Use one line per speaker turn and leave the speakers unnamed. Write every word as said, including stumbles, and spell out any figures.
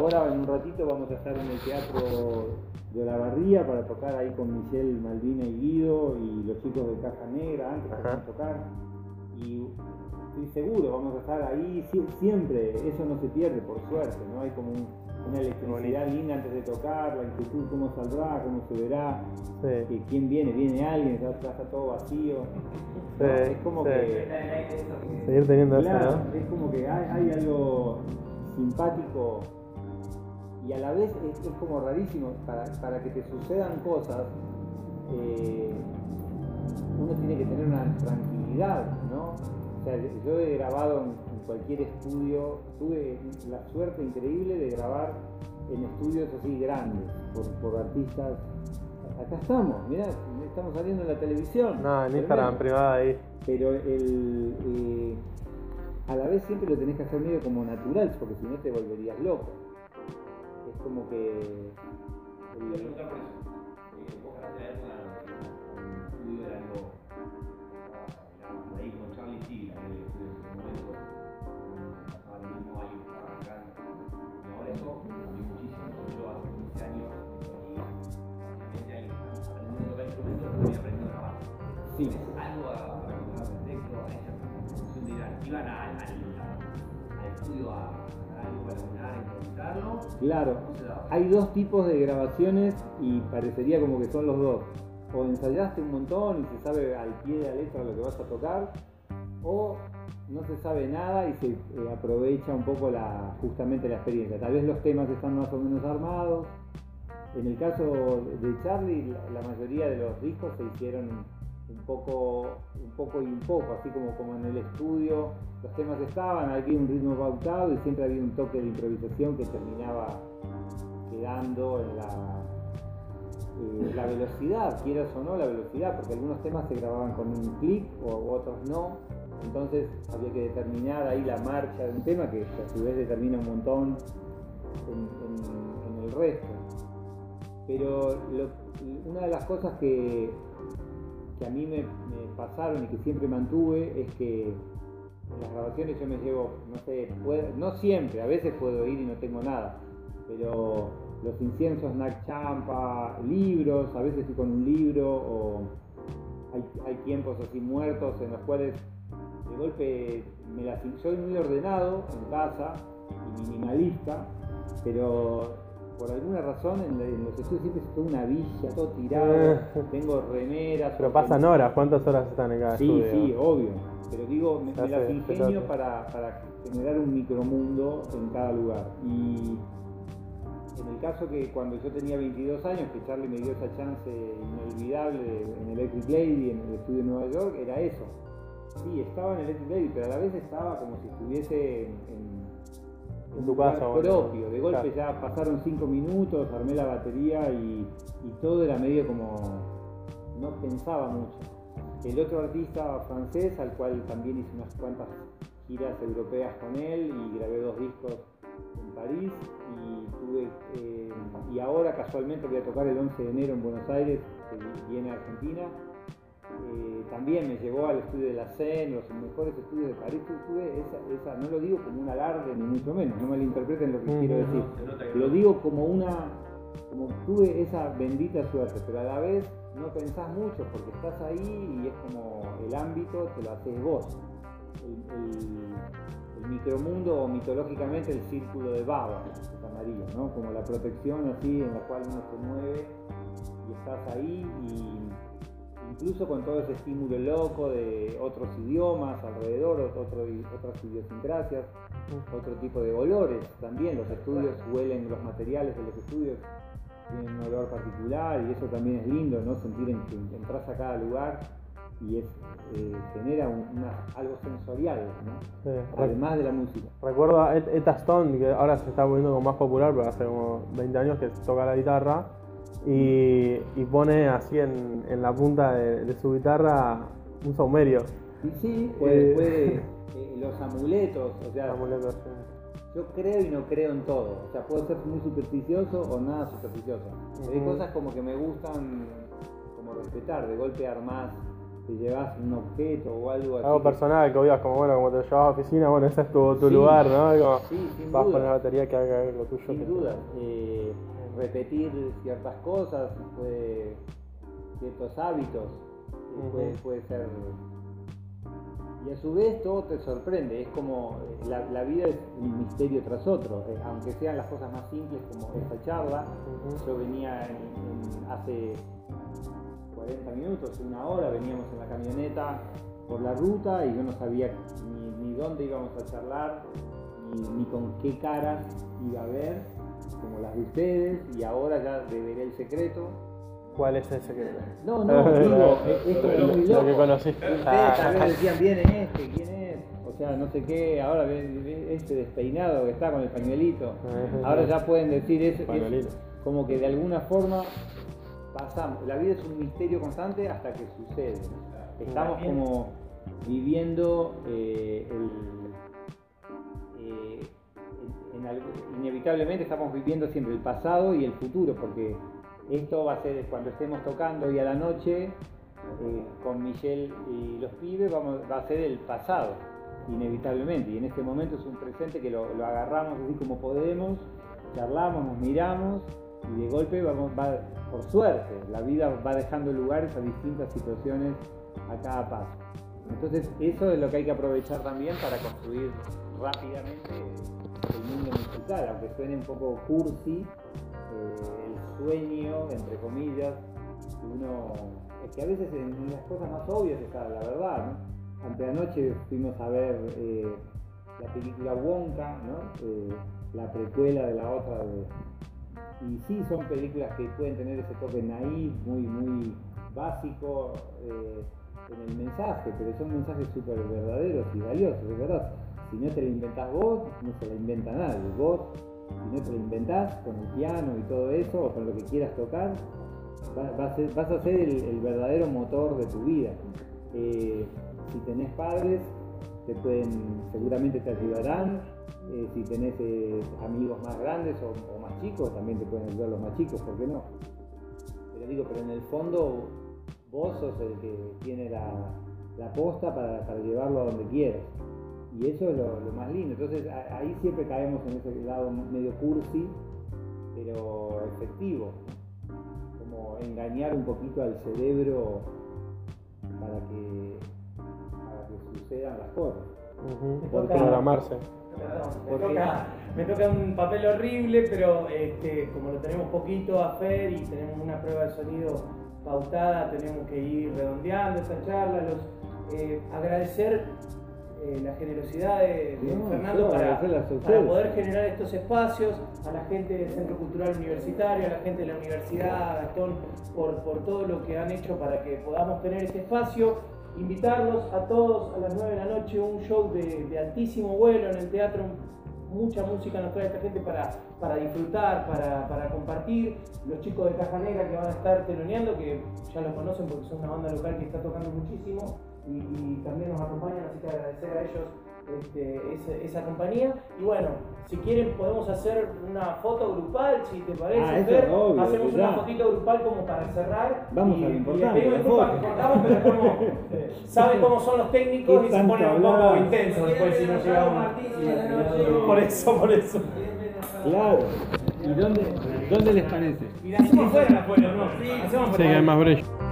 ahora en un ratito vamos a estar en el Teatro de Olavarría para tocar ahí con Michelle, Malvina y Guido y los chicos de Caja Negra antes que van a tocar. Y estoy seguro, vamos a estar ahí siempre, eso no se pierde por suerte, ¿no? Hay como un, una electricidad linda antes de tocar, la inquietud, cómo saldrá, cómo se verá, sí. que quién viene, viene alguien, está, está todo vacío.
Sí,
¿no? Es como
sí.
que...
Seguir teniendo
claro,
eso, ¿no?
Es como que hay, hay algo simpático y a la vez es, es como rarísimo, para, para que te sucedan cosas, eh, uno tiene que tener una tranquilidad, ¿no? O sea, yo he grabado en, en cualquier estudio, tuve la suerte increíble de grabar en estudios así grandes, por, por artistas. Acá estamos, mirá, estamos saliendo en la televisión.
No, en Instagram privada ahí.
Pero el, eh, a la vez siempre lo tenés que hacer medio como natural, porque si no te volverías loco. Es como que... El...
Ahí con Charlie sí, en el estudio en ese momento estaba el mismo año para arrancar y ahora eso cambió muchísimo. Yo hace quince años y veinte años aprendiendo a tocar instrumentos, estoy aprendiendo a grabar.
Sí.
Algo a recordar al texto, a esa función de ir a, iban a, a, a, al estudio a grabar algo para sonar, a improvisarlo.
Claro, hay dos tipos de grabaciones y parecería como que son los dos. O ensayaste un montón y se sabe al pie de la letra lo que vas a tocar, o no se sabe nada y se eh, aprovecha un poco la, justamente la experiencia. Tal vez los temas están más o menos armados. En el caso de Charlie, la, la mayoría de los discos se hicieron un poco, un poco y un poco, así como, como en el estudio. Los temas estaban, había un ritmo pautado y siempre había un toque de improvisación que terminaba quedando en la... Eh, la velocidad, quieras o no la velocidad, porque algunos temas se grababan con un clic o otros no, entonces había que determinar ahí la marcha de un tema que a su vez determina un montón en, en, en el resto. Pero lo, una de las cosas que, que a mí me, me pasaron y que siempre mantuve es que en las grabaciones yo me llevo, no sé, puedo, no siempre, a veces puedo ir y no tengo nada, pero los inciensos Nag Champa, libros, a veces estoy con un libro, o hay, hay tiempos así muertos en los cuales de golpe me las, soy muy ordenado en casa y minimalista, pero por alguna razón en, en los estudios siempre es toda una villa, todo tirado, tengo remeras.
Pero pasan horas, ¿cuántas horas están en cada
sí,
estudio?
Sí, sí, obvio, pero digo, me, me las ingenio para, para generar un micromundo en cada lugar. Y en el caso que cuando yo tenía veintidós años, que Charlie me dio esa chance inolvidable en Electric Lady, en el estudio de Nueva York, era eso. Sí, estaba en Electric Lady, pero a la vez estaba como si estuviese en, en,
en tu casa
propio. De golpe ya pasaron cinco minutos, armé la batería y, y todo era medio como... no pensaba mucho. El otro artista francés, al cual también hice unas cuantas giras europeas con él y grabé dos discos en París y tuve eh, y ahora casualmente voy a tocar el once de enero en Buenos Aires, que viene a Argentina. Eh, también me llevó al estudio de la C E N, los mejores estudios de París. Tuve esa, esa, no lo digo como un alarde ni mucho menos, no malinterpreten lo que mm-hmm. quiero decir, lo digo como una, como tuve esa bendita suerte, pero a la vez no pensás mucho porque estás ahí y es como el ámbito te lo haces vos. El, el, el micromundo o mitológicamente el círculo de Baba, es amarillo, ¿no? Como la protección así en la cual uno se mueve y estás ahí, y incluso con todo ese estímulo loco de otros idiomas alrededor, otro, otras idiosincrasias, otro tipo de olores también. Los estudios huelen, los materiales de los estudios tienen un olor particular y eso también es lindo, ¿no? Sentir en que entras a cada lugar y es, eh, genera un, una, algo sensorial, ¿no? Sí, además de la música.
Recuerdo a Etta Stone, que ahora se está volviendo como más popular, pero hace como veinte años que toca la guitarra y, y pone así en, en la punta de, de su guitarra un saumerio.
Y sí, puede, eh, puede eh, los amuletos, o sea,
amuletos, sí.
Yo creo y no creo en todo, o sea, puedo ser muy supersticioso o nada supersticioso. Uh-huh. Hay cosas como que me gustan como respetar, de golpe armás te llevas un objeto o algo así.
Algo personal, que obvias como bueno, como te llevas a la oficina, bueno, ese es tu, tu
Sí,
lugar, ¿no? Como
sí, sin
vas a
duda.
poner la batería que haga algo tuyo.
Sin
que-
duda, eh, repetir ciertas cosas, puede, ciertos hábitos, eh,
Ujú.
puede, puede ser. Y a su vez todo te sorprende, es como eh, la, la vida es un misterio tras otro, eh, aunque sean las cosas más simples como esta charla.
Ujú.
Yo venía en, en- hace cuarenta minutos, una hora, veníamos en la camioneta por la ruta y yo no sabía ni, ni dónde íbamos a charlar, ni, ni con qué caras iba a ver, como las de ustedes, y ahora ya deveré el secreto.
¿Cuál es ese que
No, no, digo, eh, esto es muy
lo
loco.
que conocí?
Ustedes
Ah,
tal vez decían, viene este, ¿quién es? O sea, no sé qué, ahora ven, ven este despeinado que está con el pañuelito. Ahora ya pueden decir, es, es
Pañuelito.
como que de alguna forma pasamos. La vida es un misterio constante hasta que sucede. Estamos como viviendo eh, el, eh, en, en algo- inevitablemente estamos viviendo siempre el pasado y el futuro, porque esto va a ser cuando estemos tocando hoy a la noche eh, con Michelle y los pibes, vamos, va a ser el pasado, inevitablemente, y en este momento es un presente que lo, lo agarramos así como podemos, charlamos, nos miramos y de golpe vamos, va, por suerte, la vida va dejando lugares a distintas situaciones a cada paso. Entonces eso es lo que hay que aprovechar también para construir rápidamente el mundo musical, aunque suene un poco cursi, eh, el sueño, entre comillas, que uno, es que a veces en, en las cosas más obvias está la verdad, ¿no? Anteanoche fuimos a ver eh, la película Wonka, ¿no? Eh, la precuela de la otra de... Y sí, son películas que pueden tener ese toque naif, muy, muy básico eh, en el mensaje, pero son mensajes súper verdaderos y valiosos, de verdad. Si no te lo inventás vos, no se la inventa nadie. Vos, si no te lo inventás con el piano y todo eso, o con lo que quieras tocar, va- va a ser- vas a ser el, el verdadero motor de tu vida. Eh, si tenés padres, te pueden, seguramente te ayudarán. Eh, si tenés eh, amigos más grandes o, o más chicos, también te pueden ayudar los más chicos, ¿por qué no? Pero digo, pero en el fondo vos sos el que tiene la, la posta para, para llevarlo a donde quieras. Y eso es lo, lo más lindo. Entonces a- ahí siempre caemos en ese lado medio cursi, pero efectivo. Como engañar un poquito al cerebro para que, para que sucedan las cosas.
Ujú.
Porque-
Programarse.
Perdón, me,
Porque-
toca, me toca un papel horrible, pero este, como lo tenemos poquito a Fer y tenemos una prueba de sonido pautada, tenemos que ir redondeando esta charla. Los, eh, agradecer eh, la generosidad de, de
No,
Fernando
yo
para,
agradecerles a
para
ustedes.
poder generar estos espacios, a la gente del Centro Cultural Universitario, a la gente de la universidad, a Gastón, por, por todo lo que han hecho para que podamos tener este espacio. Invitarlos a todos a las nueve de la noche, un show de, de altísimo vuelo en el teatro. Mucha música nos trae esta gente para, para disfrutar, para, para compartir. Los chicos de Caja Negra que van a estar teloneando, que ya los conocen porque son una banda local que está tocando muchísimo y, y también nos acompañan, así que agradecer a ellos este, esa, esa compañía. Y bueno, si quieren podemos hacer una foto grupal, si te parece,
Ah, eso
Fer.
es obvio,
Hacemos
ya.
una fotito grupal como para cerrar.
Vamos
y,
a lo
y
importante,
les pido
la
disculpas
foto.
que cortamos, pero como saben cómo son los técnicos
¿Qué
y se
tanto
ponen un poco
hablar?
intensos después si no llegamos. Por eso, por eso.
Claro. ¿Y dónde, dónde les parece?
Y la hacemos fuera, afuera, ¿no? Hacemos
Sí,
fuera.
que hay más brillo.